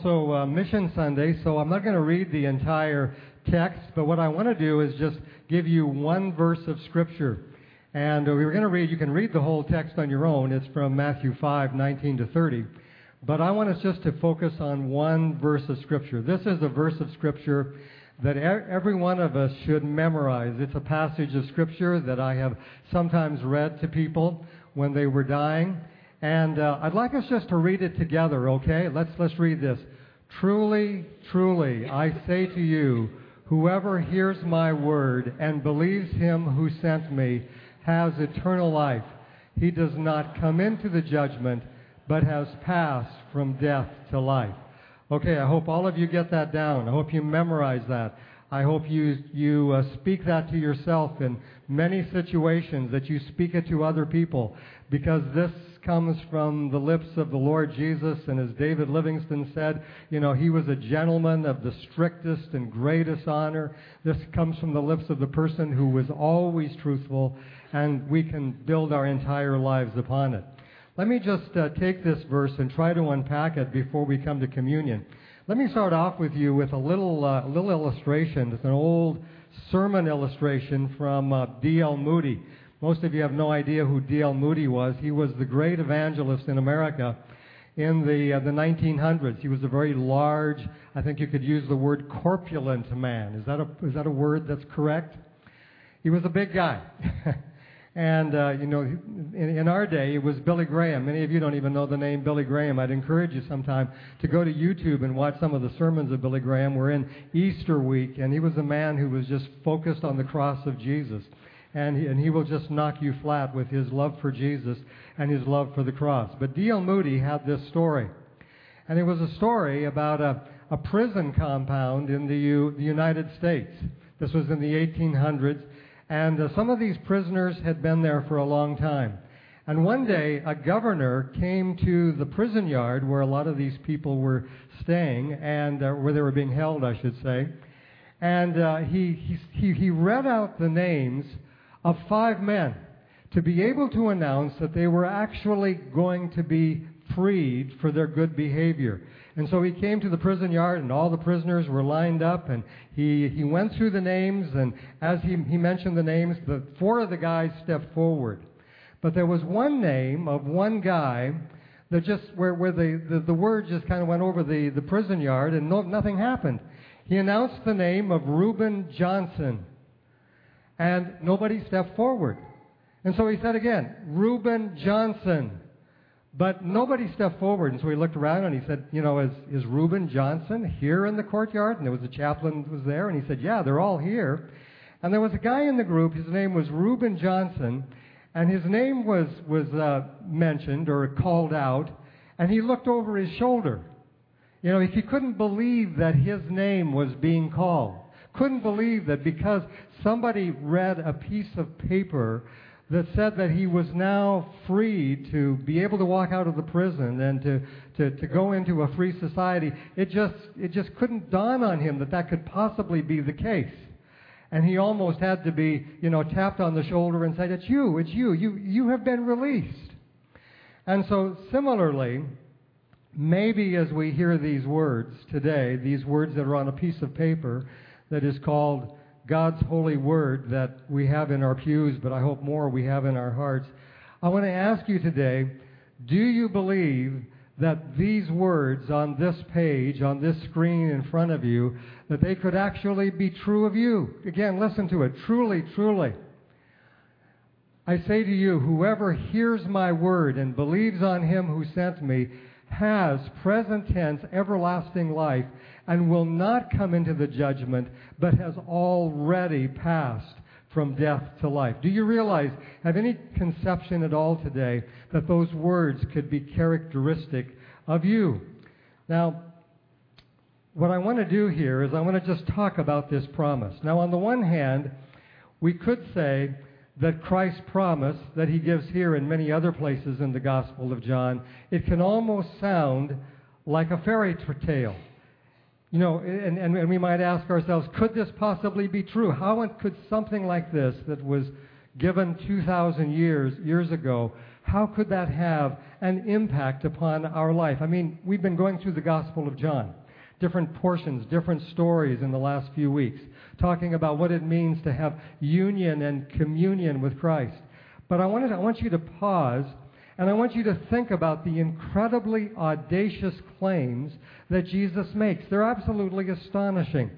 also Mission Sunday, so I'm not going to read the entire text, but what I want to do is just give you one verse of Scripture. And we're going to read, you can read the whole text on your own. It's from Matthew 5:19 to 30. But I want us just to focus on one verse of Scripture. This is a verse of Scripture that every one of us should memorize. It's a passage of Scripture that I have sometimes read to people when they were dying. And I'd like us just to read it together, okay? Let's read this. Truly, truly, I say to you, whoever hears my word and believes him who sent me has eternal life. He does not come into the judgment, but has passed from death to life. Okay, I hope all of you get that down. I hope you memorize that. I hope you speak that to yourself in many situations, that you speak it to other people, because this comes from the lips of the Lord Jesus, and as David Livingston said, you know, he was a gentleman of the strictest and greatest honor. This comes from the lips of the person who was always truthful, and we can build our entire lives upon it. Let me just take this verse and try to unpack it before we come to communion. Let me start off with you with a little illustration. It's an old sermon illustration from D.L. Moody. Most of you have no idea who D.L. Moody was. He was the great evangelist in America in the 1900s. He was a very large, I think you could use the word corpulent man. Is that a word that's correct? He was a big guy. And, in our day, it was Billy Graham. Many of you don't even know the name Billy Graham. I'd encourage you sometime to go to YouTube and watch some of the sermons of Billy Graham. We're in Easter week, and he was a man who was just focused on the cross of Jesus. And he will just knock you flat with his love for Jesus and his love for the cross. But D.L. Moody had this story. And it was a story about a prison compound in the United States. This was in the 1800s. And some of these prisoners had been there for a long time. And one day, a governor came to the prison yard where a lot of these people were staying, and where they were being held, I should say. And he read out the names of 5 men to be able to announce that they were actually going to be freed for their good behavior. And so he came to the prison yard, and all the prisoners were lined up, and he went through the names, and as he mentioned the names, 4 of the guys stepped forward. But there was one name of one guy that just, where the word just kind of went over the prison yard, and nothing happened. He announced the name of Reuben Johnson, and nobody stepped forward. And so he said again, Reuben Johnson. But nobody stepped forward, and so he looked around and he said, is Reuben Johnson here in the courtyard? And there was a chaplain who was there, and he said, yeah, they're all here. And there was a guy in the group, his name was Reuben Johnson, and his name was mentioned or called out, and he looked over his shoulder. He couldn't believe that his name was being called. Couldn't believe that because somebody read a piece of paper that said that he was now free to be able to walk out of the prison and to go into a free society. It just couldn't dawn on him that could possibly be the case. And he almost had to be, tapped on the shoulder and said, it's you, you have been released. And so similarly, maybe as we hear these words today, these words that are on a piece of paper that is called God's holy word that we have in our pews, but I hope more we have in our hearts. I want to ask you today, do you believe that these words on this page, on this screen in front of you, that they could actually be true of you? Again, listen to it. Truly, truly. I say to you, whoever hears my word and believes on him who sent me has, present tense, everlasting life, and will not come into the judgment, but has already passed from death to life. Do you realize, have any conception at all today that those words could be characteristic of you? Now, what I want to do here is I want to just talk about this promise. Now, on the one hand, we could say that Christ's promise that he gives here and many other places in the Gospel of John, it can almost sound like a fairy tale. And we might ask ourselves, could this possibly be true? How could something like this that was given 2,000 years ago, how could that have an impact upon our life? I mean, we've been going through the Gospel of John, different portions, different stories in the last few weeks, talking about what it means to have union and communion with Christ. But I want you to pause, and I want you to think about the incredibly audacious claims that Jesus makes. They're absolutely astonishing.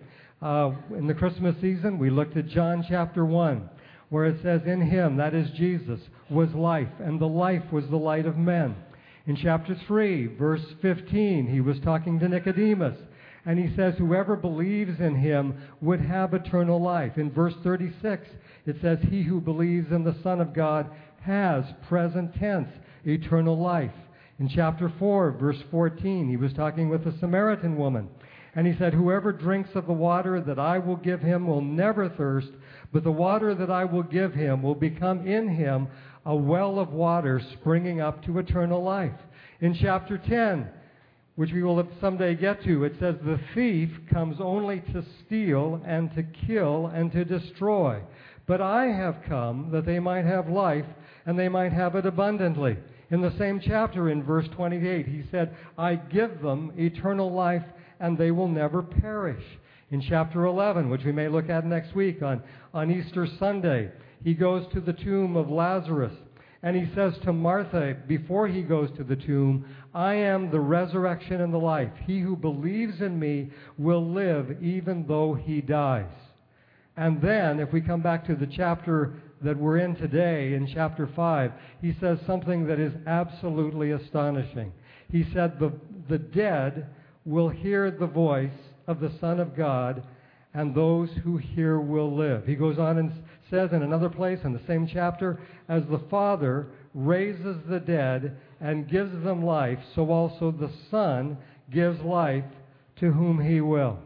In the Christmas season, we looked at John chapter 1, where it says, "In him," that is Jesus, "was life, and the life was the light of men." In chapter 3, verse 15, he was talking to Nicodemus, and he says, "Whoever believes in him would have eternal life." In verse 36, it says, "He who believes in the Son of God has," present tense, "eternal life." In chapter 4, verse 14, he was talking with a Samaritan woman, and he said, "Whoever drinks of the water that I will give him will never thirst, but the water that I will give him will become in him a well of water springing up to eternal life." In chapter 10, which we will someday get to, it says, "The thief comes only to steal and to kill and to destroy. But I have come that they might have life, and they might have it abundantly." In the same chapter, in verse 28, he said, "I give them eternal life, and they will never perish." In chapter 11, which we may look at next week on Easter Sunday, he goes to the tomb of Lazarus, and he says to Martha, before he goes to the tomb, "I am the resurrection and the life. He who believes in me will live even though he dies." And then, if we come back to the chapter that we're in today, in chapter 5, he says something that is absolutely astonishing. He said, the dead will hear the voice of the Son of God, and those who hear will live. He goes on and says in another place in the same chapter, "As the Father raises the dead and gives them life, so also the Son gives life to whom he will."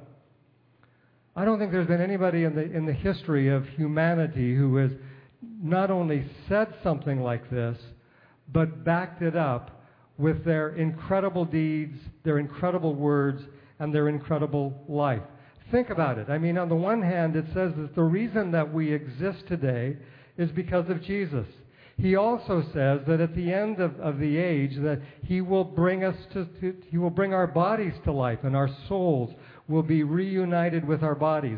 I don't think there's been anybody in the history of humanity who has not only said something like this, but backed it up with their incredible deeds, their incredible words, and their incredible life. Think about it. I mean, on the one hand, it says that the reason that we exist today is because of Jesus. He also says that at the end of the age, that he will bring us he will bring our bodies to life, and our souls will be reunited with our bodies.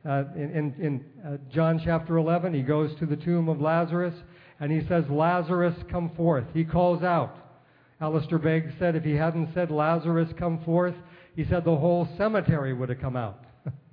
In John chapter 11, he goes to the tomb of Lazarus, and he says, "Lazarus, come forth." He calls out. Alistair Begg said if he hadn't said, "Lazarus, come forth," he said the whole cemetery would have come out.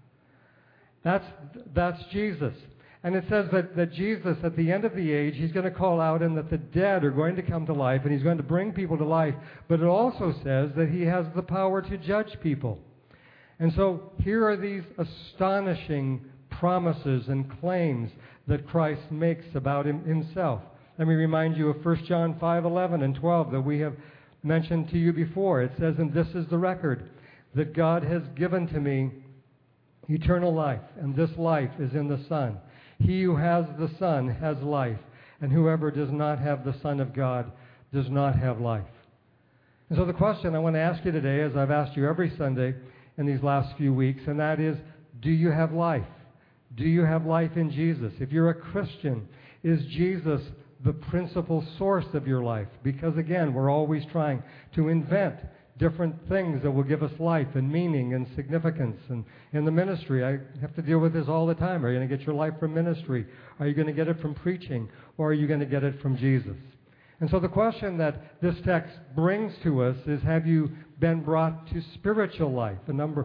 That's Jesus. And it says that Jesus, at the end of the age, he's going to call out, and that the dead are going to come to life, and he's going to bring people to life. But it also says that he has the power to judge people. And so here are these astonishing promises and claims that Christ makes about himself. Let me remind you of 1 John 5:11 and 12 that we have mentioned to you before. It says, "And this is the record, that God has given to me eternal life, and this life is in the Son. He who has the Son has life, and whoever does not have the Son of God does not have life." And so the question I want to ask you today, as I've asked you every Sunday in these last few weeks, and that is, do you have life? Do you have life in Jesus? If you're a Christian, is Jesus the principal source of your life? Because again, we're always trying to invent different things that will give us life and meaning and significance. And in the ministry, I have to deal with this all the time. Are you going to get your life from ministry? Are you going to get it from preaching? Or are you going to get it from Jesus? And so the question that this text brings to us is, have you been brought to spiritual life?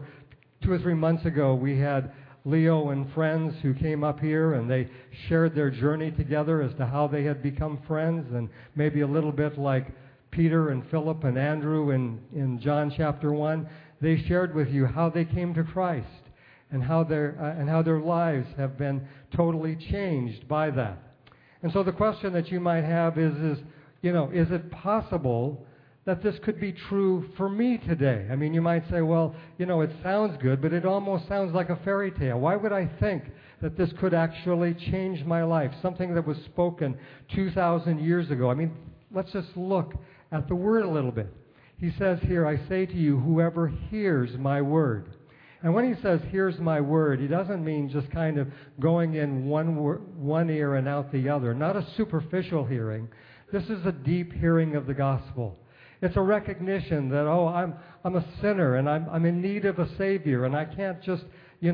2 or 3 months ago, we had Leo and friends who came up here, and they shared their journey together as to how they had become friends, and maybe a little bit like Peter and Philip and Andrew in John chapter 1. They shared with you how they came to Christ and how their lives have been totally changed by that. And so the question that you might have is it possible that this could be true for me today? I mean, you might say, well, it sounds good, but it almost sounds like a fairy tale. Why would I think that this could actually change my life? Something that was spoken 2,000 years ago. I mean, let's just look at the word a little bit. He says here, "I say to you, whoever hears my word." And when he says, "hears my word," he doesn't mean just kind of going in one ear and out the other. Not a superficial hearing, This is a deep hearing of the gospel. It's a recognition that, oh, I'm a sinner and I'm in need of a Savior, and I can't just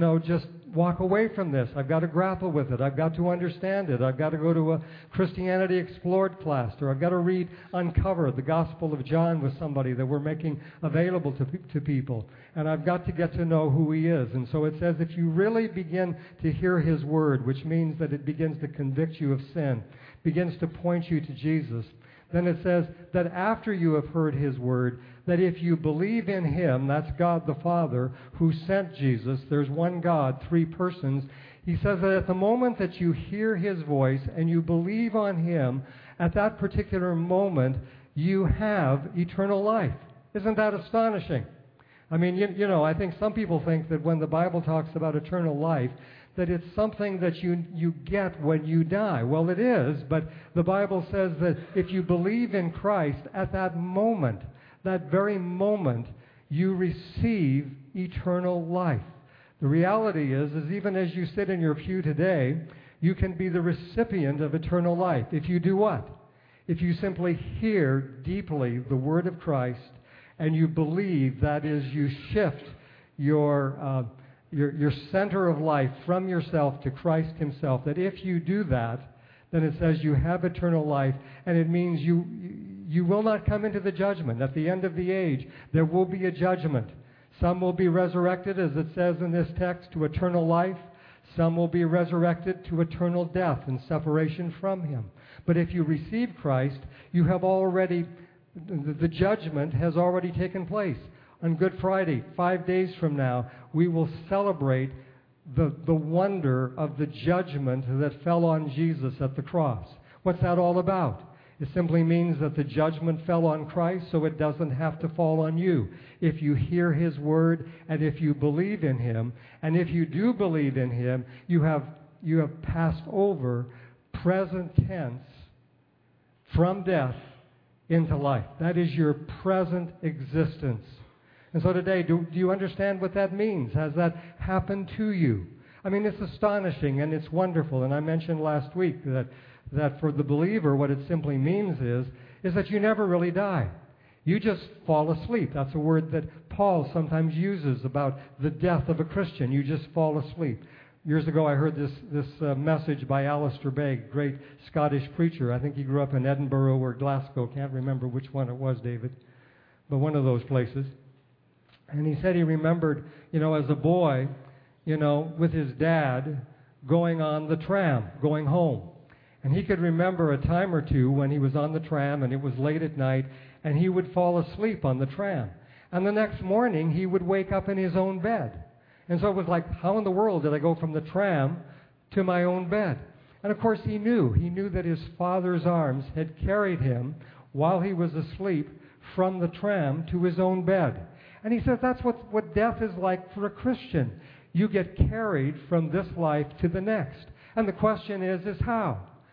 walk away from this. I've got to grapple with it. I've got to understand it. I've got to go to a Christianity Explored class, or I've got to read Uncover, the Gospel of John, with somebody that we're making available to people. And I've got to get to know who he is. And so it says if you really begin to hear his word, which means that it begins to convict you of sin, begins to point you to Jesus, then it says that after you have heard his word, that if you believe in him, that's God the Father who sent Jesus, there's one God, three persons, he says that at the moment that you hear his voice and you believe on him, at that particular moment, you have eternal life. Isn't that astonishing? I mean, you know, I think some people think that when the Bible talks about eternal life, that it's something that you get when you die. Well, it is, but the Bible says that if you believe in Christ, at that moment, that very moment, you receive eternal life. The reality is even as you sit in your pew today, you can be the recipient of eternal life. If you do what? If you simply hear deeply the word of Christ and you believe, that is, you shift your center of life from yourself to Christ himself, that if you do that, then it says you have eternal life, and it means you will not come into the judgment. At the end of the age, there will be a judgment. Some will be resurrected, as it says in this text, to eternal life. Some will be resurrected to eternal death and separation from him. But if you receive Christ, you have already, the judgment has already taken place. On Good Friday, 5 days from now, we will celebrate the wonder of the judgment that fell on Jesus at the cross. What's that all about? It simply means that the judgment fell on Christ, so it doesn't have to fall on you. If you hear his word and if you believe in him, and if you do believe in him, you have passed over, present tense, from death into life. That is your present existence. And so today, do you understand what that means? Has that happened to you? I mean, it's astonishing and it's wonderful. And I mentioned last week that for the believer, what it simply means is that you never really die. You just fall asleep. That's a word that Paul sometimes uses about the death of a Christian. You just fall asleep. Years ago, I heard this message by Alistair Begg, great Scottish preacher. I think he grew up in Edinburgh or Glasgow. Can't remember which one it was, David, but one of those places. And he said he remembered, as a boy, with his dad going on the tram, going home. And he could remember a time or two when he was on the tram and it was late at night and he would fall asleep on the tram. And the next morning he would wake up in his own bed. And so it was like, how in the world did I go from the tram to my own bed? And of course he knew that his father's arms had carried him while he was asleep from the tram to his own bed. And he says that's what death is like for a Christian. You get carried from this life to the next. And the question is how?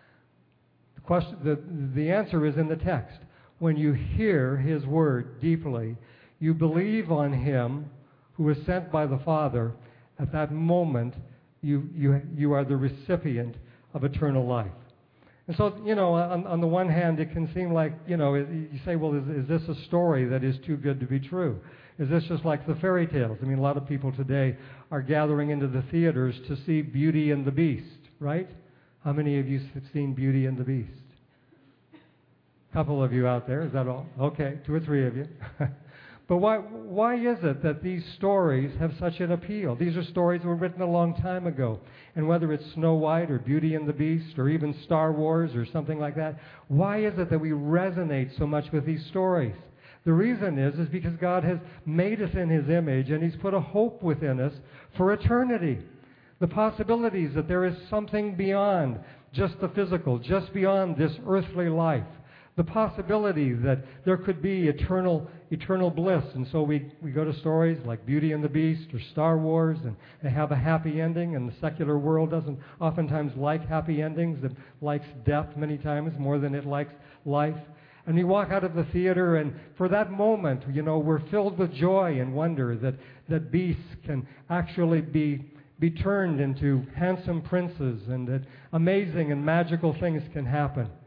The answer is in the text. When you hear his word deeply, you believe on him who was sent by the Father, at that moment you are the recipient of eternal life. And so, on the one hand, it can seem like, you say, well, is this a story that is too good to be true? Is this just like the fairy tales? I mean, a lot of people today are gathering into the theaters to see Beauty and the Beast, right? How many of you have seen Beauty and the Beast? A couple of you out there, is that all? Okay, 2 or 3 of you. But why is it that these stories have such an appeal? These are stories that were written a long time ago. And whether it's Snow White or Beauty and the Beast or even Star Wars or something like that, why is it that we resonate so much with these stories? The reason is because God has made us in his image and he's put a hope within us for eternity. The possibilities that there is something beyond just the physical, just beyond this earthly life. The possibility that there could be eternal bliss. And so we go to stories like Beauty and the Beast or Star Wars, and they have a happy ending, and the secular world doesn't oftentimes like happy endings. It likes death many times more than it likes life. And we walk out of the theater, and for that moment, we're filled with joy and wonder that beasts can actually be turned into handsome princes, and that amazing and magical things can happen.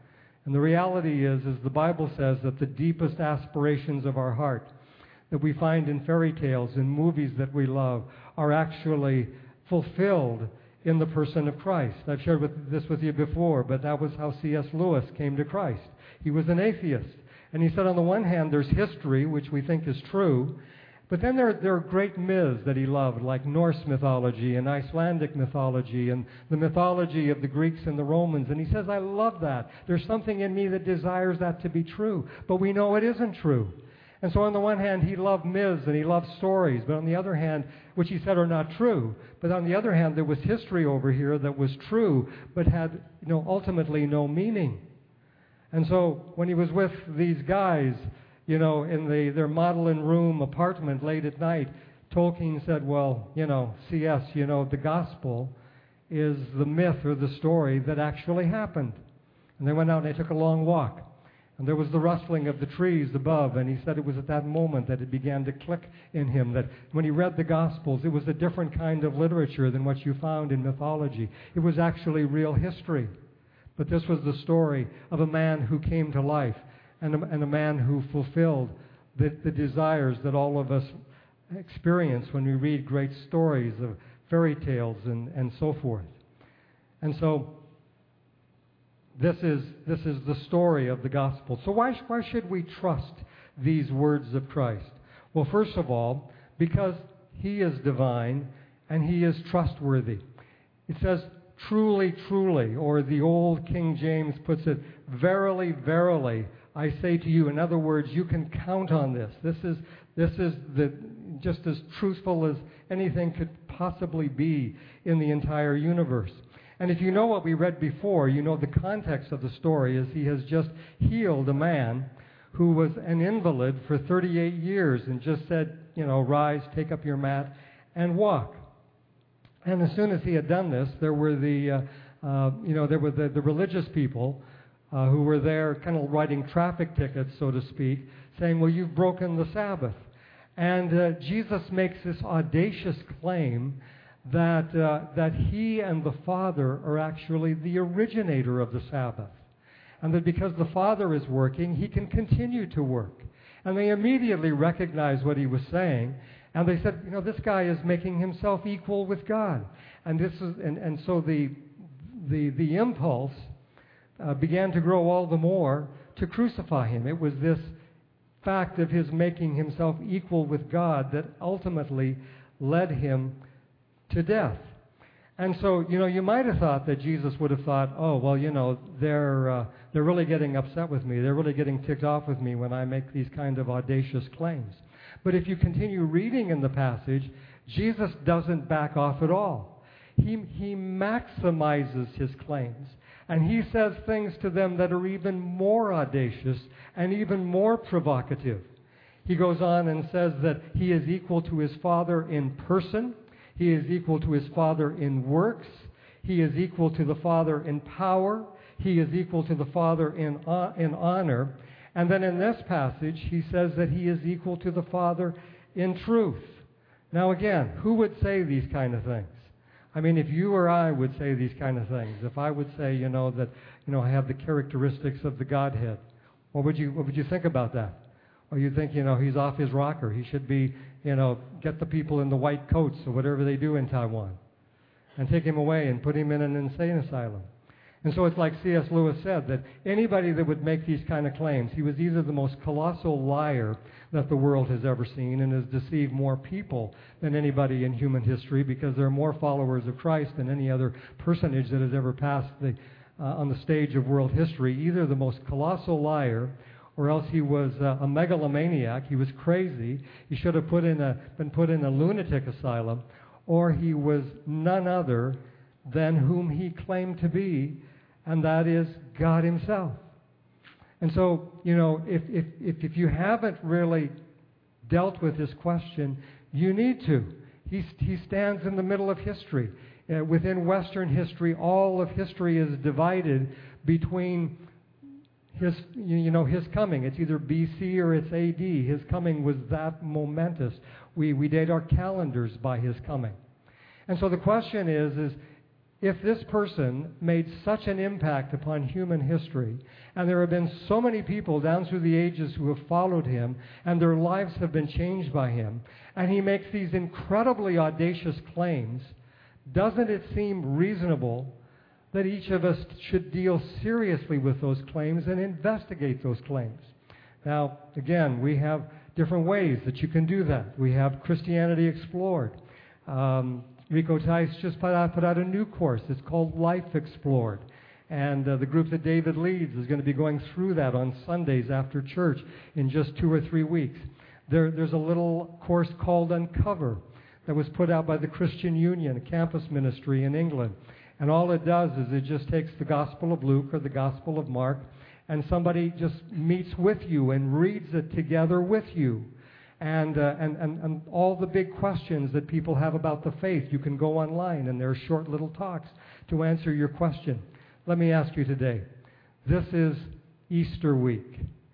And the reality is the Bible says that the deepest aspirations of our heart that we find in fairy tales and movies that we love are actually fulfilled in the person of Christ. I've shared this with you before, but that was how C.S. Lewis came to Christ. He was an atheist. And he said on the one hand there's history, which we think is true, but then there are great myths that he loved, like Norse mythology and Icelandic mythology and the mythology of the Greeks and the Romans. And he says, I love that. There's something in me that desires that to be true, but we know it isn't true. And so on the one hand, he loved myths and he loved stories, but on the other hand, which he said are not true, but on the other hand, there was history over here that was true, but had, ultimately no meaning. And so when he was with these guys, in their Magdalen room apartment late at night, Tolkien said, well, C.S., the gospel is the myth or the story that actually happened. And they went out and they took a long walk. And there was the rustling of the trees above, and he said it was at that moment that it began to click in him, that when he read the Gospels, it was a different kind of literature than what you found in mythology. It was actually real history. But this was the story of a man who came to life, and a man who fulfilled the desires that all of us experience when we read great stories of fairy tales and so forth. And so this is the story of the gospel. So why should we trust these words of Christ? Well, first of all, because he is divine and he is trustworthy. It says, truly, truly, or the old King James puts it, verily, verily, I say to you. In other words, you can count on this. This is just as truthful as anything could possibly be in the entire universe. And if you know what we read before, you know the context of the story is he has just healed a man who was an invalid for 38 years and just said, rise, take up your mat, and walk. And as soon as he had done this, there were the religious people who were there kind of writing traffic tickets, so to speak, saying, well, you've broken the Sabbath. And Jesus makes this audacious claim that he and the Father are actually the originator of the Sabbath. And that because the Father is working, he can continue to work. And they immediately recognized what he was saying. And they said, this guy is making himself equal with God. And so the impulse began to grow all the more to crucify him. It was this fact of his making himself equal with God that ultimately led him to death. And so, you might have thought that Jesus would have thought, oh, well, they're really getting upset with me. They're really getting ticked off with me when I make these kind of audacious claims. But if you continue reading in the passage, Jesus doesn't back off at all. He maximizes his claims. And he says things to them that are even more audacious and even more provocative. He goes on and says that he is equal to his Father in person. He is equal to his Father in works. He is equal to the Father in power. He is equal to the Father in honor. And then in this passage, he says that he is equal to the Father in truth. Now again, who would say these kind of things? I mean, if you or I would say these kind of things, if I would say, that, I have the characteristics of the Godhead, what would you think about that? Or you think, he's off his rocker. He should be, get the people in the white coats or whatever they do in Taiwan and take him away and put him in an insane asylum. And so it's like C.S. Lewis said, that anybody that would make these kind of claims, he was either the most colossal liar that the world has ever seen and has deceived more people than anybody in human history, because there are more followers of Christ than any other personage that has ever passed on the stage of world history. Either the most colossal liar, or else he was a megalomaniac. He was crazy. He should have been put in a lunatic asylum, or he was none other than whom he claimed to be, and that is God himself. And so, if you haven't really dealt with this question, you need to. He stands in the middle of history. Within Western history, all of history is divided between his coming. It's either BC or it's AD. His coming was that momentous. We date our calendars by his coming. And so the question is if this person made such an impact upon human history, and there have been so many people down through the ages who have followed him, and their lives have been changed by him, and he makes these incredibly audacious claims, doesn't it seem reasonable that each of us should deal seriously with those claims and investigate those claims? Now, again, we have different ways that you can do that. We have Christianity Explored. Rico Tice just put out a new course. It's called Life Explored. And the group that David leads is going to be going through that on Sundays after church in just 2 or 3 weeks. There's a little course called Uncover that was put out by the Christian Union, a campus ministry in England. And all it does is it just takes the Gospel of Luke or the Gospel of Mark, and somebody just meets with you and reads it together with you. And all the big questions that people have about the faith, you can go online, and there are short little talks to answer your question. Let me ask you today, this is Easter week,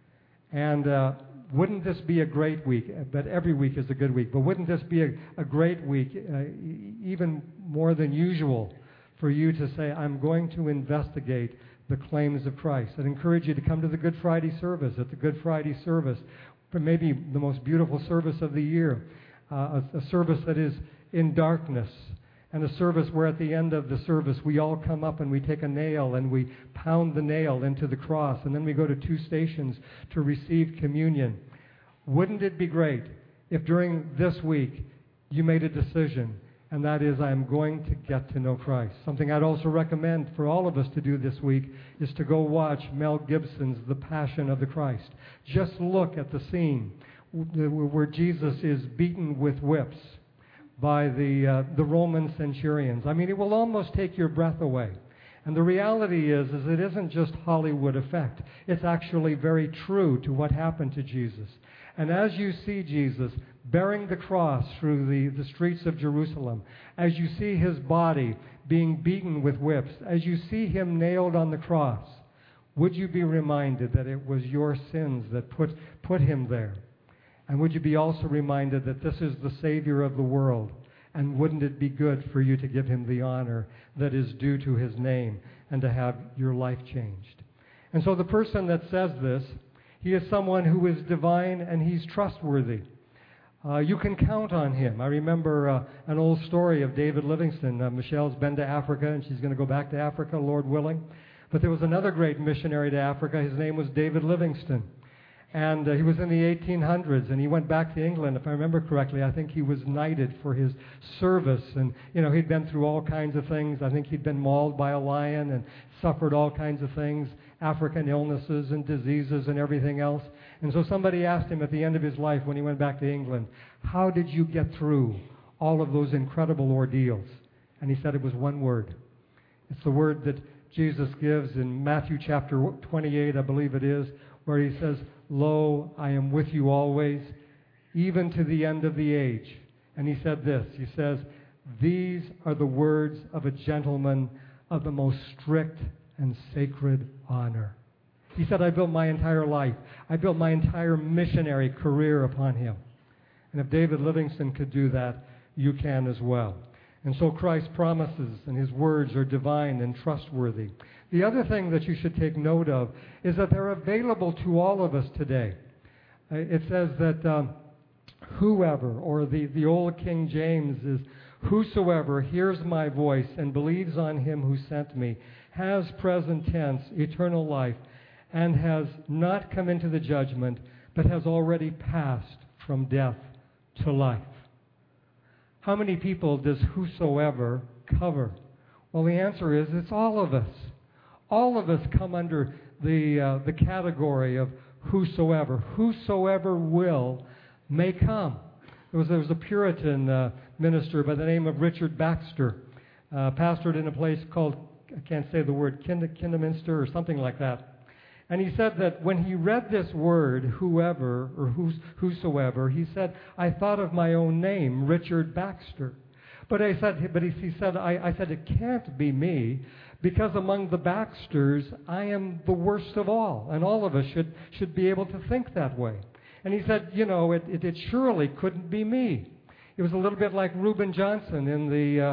and wouldn't this be a great week? But every week is a good week, but wouldn't this be a great week, even more than usual, for you to say, I'm going to investigate the claims of Christ? I'd encourage you to come to the Good Friday service. At the Good Friday service, maybe the most beautiful service of the year, a service that is in darkness, and a service where at the end of the service we all come up and we take a nail and we pound the nail into the cross, and then we go to 2 stations to receive communion. Wouldn't it be great if during this week you made a decision, and that is, I'm going to get to know Christ? Something I'd also recommend for all of us to do this week is to go watch Mel Gibson's The Passion of the Christ. Just look at the scene where Jesus is beaten with whips by the Roman centurions. I mean, it will almost take your breath away. And the reality is it isn't just Hollywood effect. It's actually very true to what happened to Jesus. And as you see Jesus bearing the cross through the streets of Jerusalem, as you see his body being beaten with whips, as you see him nailed on the cross, would you be reminded that it was your sins that put him there? And would you be also reminded that this is the Savior of the world? And wouldn't it be good for you to give him the honor that is due to his name and to have your life changed? And so the person that says this, he is someone who is divine and he's trustworthy. You can count on him. I remember an old story of David Livingstone. Michelle's been to Africa, and she's going to go back to Africa, Lord willing. But there was another great missionary to Africa. His name was David Livingstone. And he was in the 1800s, and he went back to England. If I remember correctly, I think he was knighted for his service. And, he'd been through all kinds of things. I think he'd been mauled by a lion and suffered all kinds of things, African illnesses and diseases and everything else. And so somebody asked him at the end of his life when he went back to England, how did you get through all of those incredible ordeals? And he said it was one word. It's the word that Jesus gives in Matthew chapter 28, I believe it is, where he says, Lo, I am with you always, even to the end of the age. And he said this, he says, these are the words of a gentleman of the most strict and sacred honor. He said, I built my entire life, I built my entire missionary career upon him. And if David Livingstone could do that, you can as well. And so Christ's promises and his words are divine and trustworthy. The other thing that you should take note of is that they're available to all of us today. It says that whoever, or the old King James is, whosoever hears my voice and believes on him who sent me has, present tense, eternal life, and has not come into the judgment, but has already passed from death to life. How many people does whosoever cover? Well, the answer is it's all of us. All of us come under the category of whosoever. Whosoever will may come. There was a Puritan minister by the name of Richard Baxter, pastored in a place called, I can't say the word, Kidderminster or something like that. And he said that when he read this word, whoever or whosoever, he said, I thought of my own name, Richard Baxter. He said, I said, it can't be me, because among the Baxters, I am the worst of all, and all of us should be able to think that way. And he said, it surely couldn't be me. It was a little bit like Reuben Johnson in the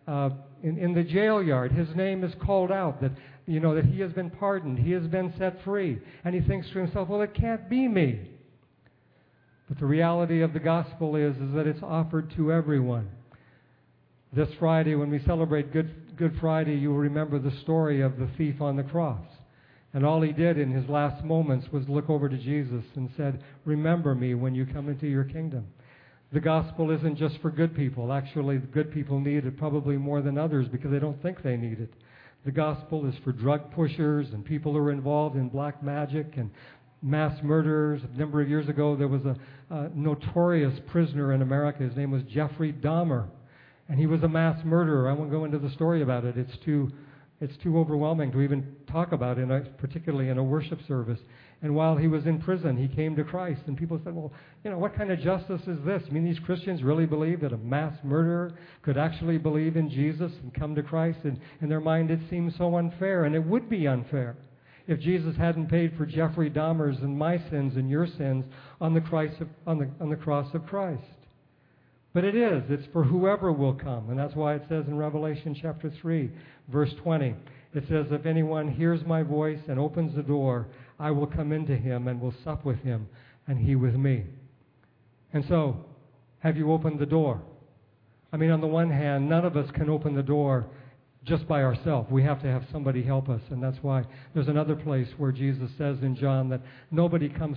in the jail yard, his name is called out, that that he has been pardoned, he has been set free, and he thinks to himself, well, it can't be me. But the reality of the gospel is that it's offered to everyone. This Friday, when we celebrate Good Friday, you will remember the story of the thief on the cross. And all he did in his last moments was look over to Jesus and said, remember me when you come into your kingdom. The gospel isn't just for good people. Actually, the good people need it probably more than others because they don't think they need it. The gospel is for drug pushers and people who are involved in black magic and mass murderers. A number of years ago, there was a notorious prisoner in America. His name was Jeffrey Dahmer. And he was a mass murderer. I won't go into the story about it. It's too overwhelming to even talk about, particularly in a worship service. And while he was in prison, he came to Christ. And people said, well, what kind of justice is this? I mean, these Christians really believe that a mass murderer could actually believe in Jesus and come to Christ? And in their mind, it seems so unfair. And it would be unfair if Jesus hadn't paid for Jeffrey Dahmer's and my sins and your sins on the cross of Christ. But it is. It's for whoever will come. And that's why it says in Revelation chapter 3, verse 20, it says, if anyone hears my voice and opens the door, I will come into him and will sup with him, and he with me. And so, have you opened the door? I mean, on the one hand, none of us can open the door just by ourselves. We have to have somebody help us. And that's why there's another place where Jesus says in John that nobody comes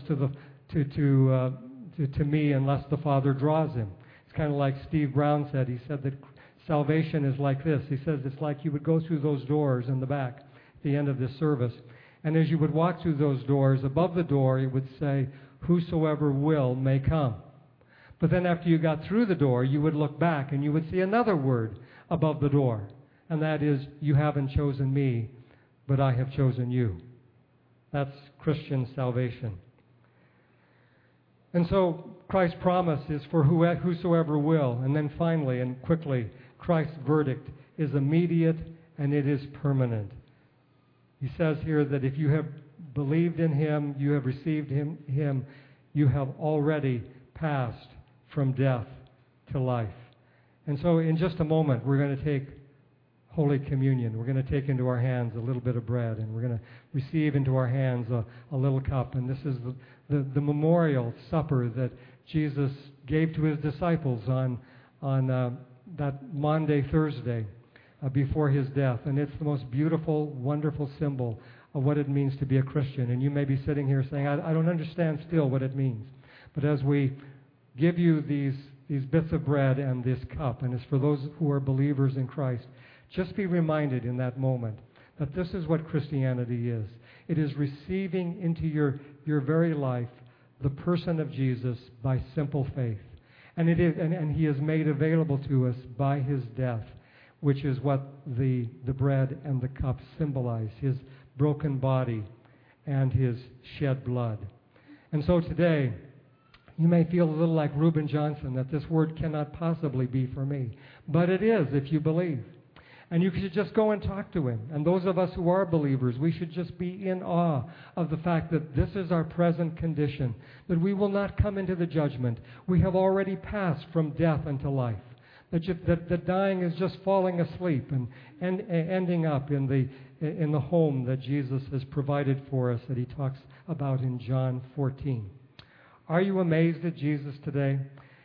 to me unless the Father draws him. Kind of like Steve Brown said. He said that salvation is like this. He says it's like you would go through those doors in the back at the end of this service. And as you would walk through those doors, above the door it would say, whosoever will may come. But then after you got through the door, you would look back and you would see another word above the door. And that is, you haven't chosen me, but I have chosen you. That's Christian salvation. And so Christ's promise is for whosoever will. And then finally and quickly, Christ's verdict is immediate and it is permanent. He says here that if you have believed in him, you have received him, you have already passed from death to life. And so in just a moment, we're going to take Holy Communion. We're going to take into our hands a little bit of bread, and we're going to receive into our hands a little cup. And this is the memorial supper that Jesus gave to his disciples on that Maundy Thursday before his death. And it's the most beautiful, wonderful symbol of what it means to be a Christian. And you may be sitting here saying, I don't understand still what it means. But as we give you these bits of bread and this cup, and it's for those who are believers in Christ, just be reminded in that moment that this is what Christianity is. It is receiving into your very life the person of Jesus by simple faith. And he is made available to us by his death, which is what the bread and the cup symbolize, his broken body and his shed blood. And so today, you may feel a little like Reuben Johnson, that this word cannot possibly be for me. But it is if you believe. And you should just go and talk to him. And those of us who are believers, we should just be in awe of the fact that this is our present condition, that we will not come into the judgment. We have already passed from death unto life. That dying is just falling asleep and ending up in the home that Jesus has provided for us, that he talks about in John 14. Are you amazed at Jesus today?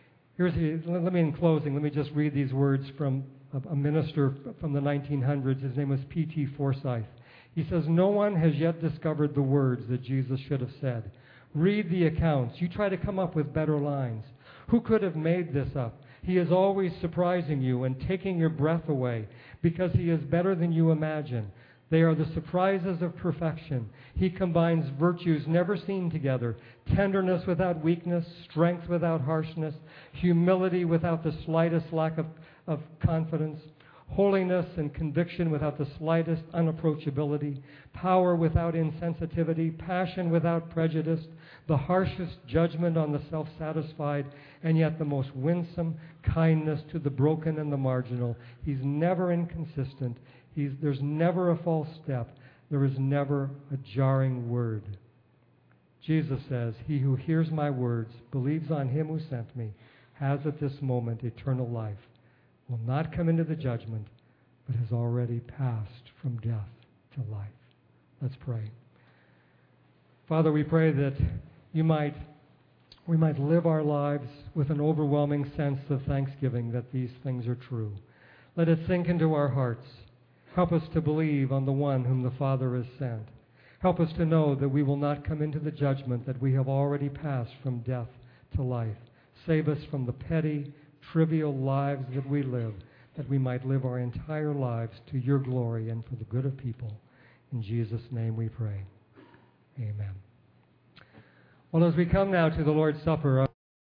In closing, let me just read these words from a minister from the 1900s. His name was P.T. Forsyth. He says, no one has yet discovered the words that Jesus should have said. Read the accounts. You try to come up with better lines. Who could have made this up? He is always surprising you and taking your breath away because he is better than you imagine. They are the surprises of perfection. He combines virtues never seen together, tenderness without weakness, strength without harshness, humility without the slightest lack of confidence, holiness and conviction without the slightest unapproachability, power without insensitivity, passion without prejudice, the harshest judgment on the self-satisfied, and yet the most winsome kindness to the broken and the marginal. He's never inconsistent. There's never a false step. There is never a jarring word. Jesus says, he who hears my words, believes on him who sent me, has at this moment eternal life. will not come into the judgment, but has already passed from death to life. Let's pray. Father, we pray that we might live our lives with an overwhelming sense of thanksgiving that these things are true. Let it sink into our hearts. Help us to believe on the one whom the Father has sent. Help us to know that we will not come into the judgment, that we have already passed from death to life. Save us from the petty, trivial lives that we live, that we might live our entire lives to your glory and for the good of people. In Jesus' name we pray. Amen. Well, as we come now to the Lord's Supper,